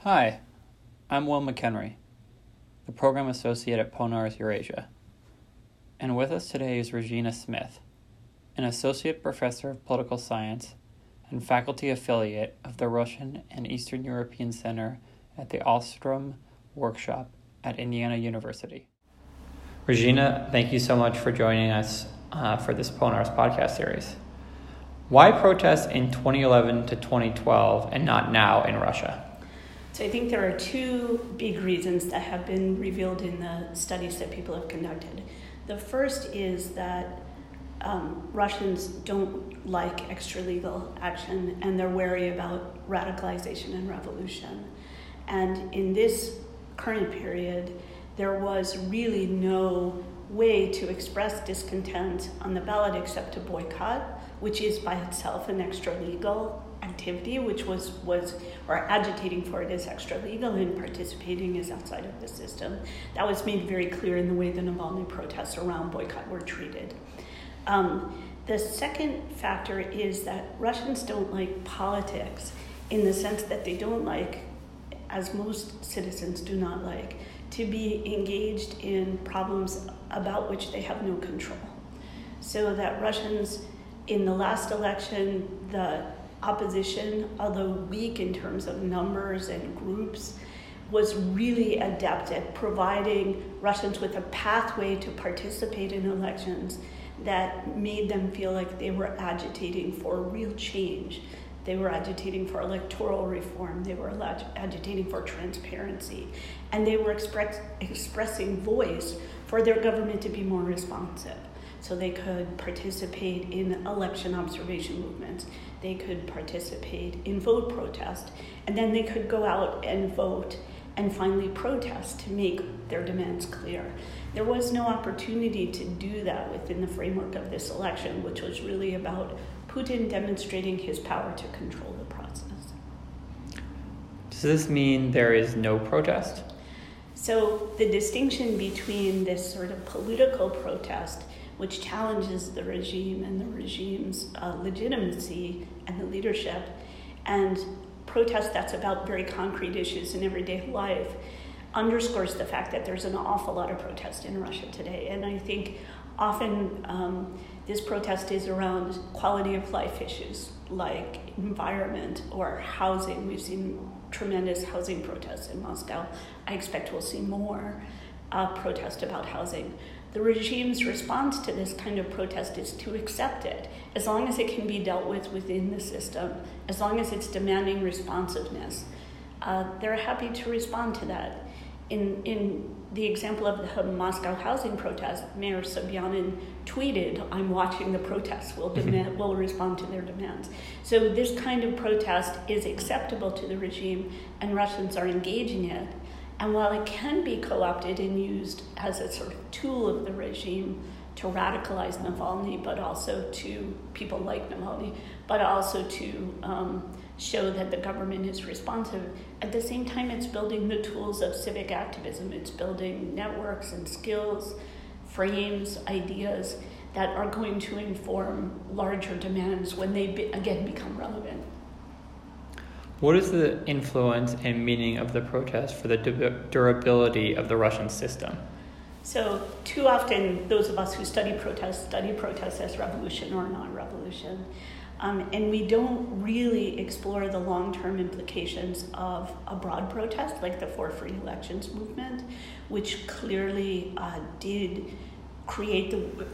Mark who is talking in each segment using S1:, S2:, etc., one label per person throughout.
S1: Hi, I'm Will McHenry, the Program Associate at Ponars Eurasia. And with us today is Regina Smith, an Associate Professor of Political Science and Faculty Affiliate of the Russian and Eastern European Center at the Ostrom Workshop at Indiana University. Regina, thank you so much for joining us for this Ponars podcast series. Why protest in 2011 to 2012 and not now in Russia?
S2: So I think there are two big reasons that have been revealed in the studies that people have conducted. The first is that Russians don't like extralegal action, and they're wary about radicalization and revolution. And in this current period, there was really no way to express discontent on the ballot except to boycott, which is by itself an extralegal activity, which was or agitating for it is extralegal and participating is outside of the system. That was made very clear in the way the Navalny protests around boycott were treated. The second factor is that Russians don't like politics in the sense that they don't like, as most citizens do not like, to be engaged in problems about which they have no control. So that Russians, in the last election, the opposition, although weak in terms of numbers and groups, was really adept at providing Russians with a pathway to participate in elections that made them feel like they were agitating for real change. They were agitating for electoral reform. They were agitating for transparency. And they were expressing voice for their government to be more responsive. So they could participate in election observation movements. They could participate in vote protest. And then they could go out and vote and finally protest to make their demands clear. There was no opportunity to do that within the framework of this election, which was really about Putin demonstrating his power to control the process.
S1: Does this mean there is no protest?
S2: So the distinction between this sort of political protest, which challenges the regime and the regime's legitimacy and the leadership, and protest that's about very concrete issues in everyday life, underscores the fact that there's an awful lot of protest in Russia today. And I think often this protest is around quality of life issues like environment or housing. We've seen tremendous housing protests in Moscow. I expect we'll see more protest about housing. The regime's response to this kind of protest is to accept it, as long as it can be dealt with within the system, as long as it's demanding responsiveness. They're happy to respond to that. In the example of the Moscow housing protest, Mayor Sobyanin tweeted, "I'm watching the protests, we'll respond to their demands." So this kind of protest is acceptable to the regime, and Russians are engaging it. And while it can be co-opted and used as a sort of tool of the regime to radicalize Navalny, but also to people like Navalny, but also to show that the government is responsive, at the same time it's building the tools of civic activism. It's building networks and skills, frames, ideas that are going to inform larger demands when they again become relevant.
S1: What is the influence and meaning of the protest for the durability of the Russian system?
S2: So too often, those of us who study protests as revolution or non-revolution. And we don't really explore the long-term implications of a broad protest like the For Free Elections movement, which clearly did create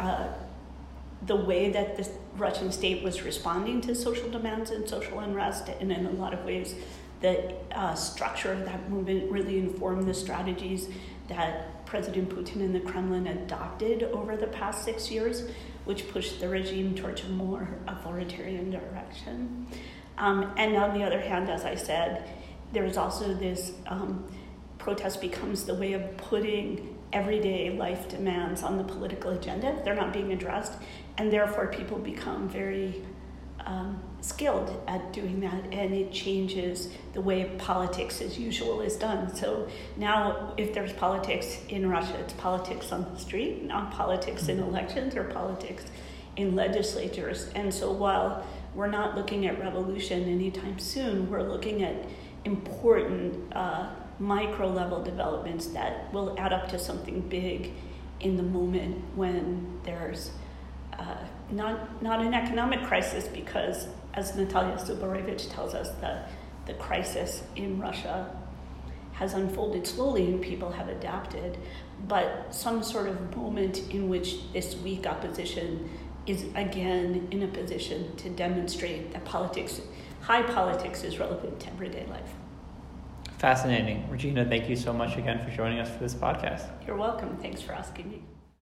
S2: the way that the Russian state was responding to social demands and social unrest, and in a lot of ways, the structure of that movement really informed the strategies that President Putin and the Kremlin adopted over the past 6 years, which pushed the regime towards a more authoritarian direction. And on the other hand, as I said, there's also this protest becomes the way of putting everyday life demands on the political agenda. They're not being addressed, and therefore people become very skilled at doing that, and it changes the way politics as usual is done. So now if there's politics in Russia, it's politics on the street, not politics in elections or politics in legislatures. And so while we're not looking at revolution anytime soon, we're looking at important micro level developments that will add up to something big in the moment when there's not an economic crisis, because as Natalia Suborevich tells us, the crisis in Russia has unfolded slowly and people have adapted, but some sort of moment in which this weak opposition is again in a position to demonstrate that high politics is relevant to everyday life.
S1: Fascinating. Regina, thank you so much again for joining us for this podcast.
S2: You're welcome. Thanks for asking me.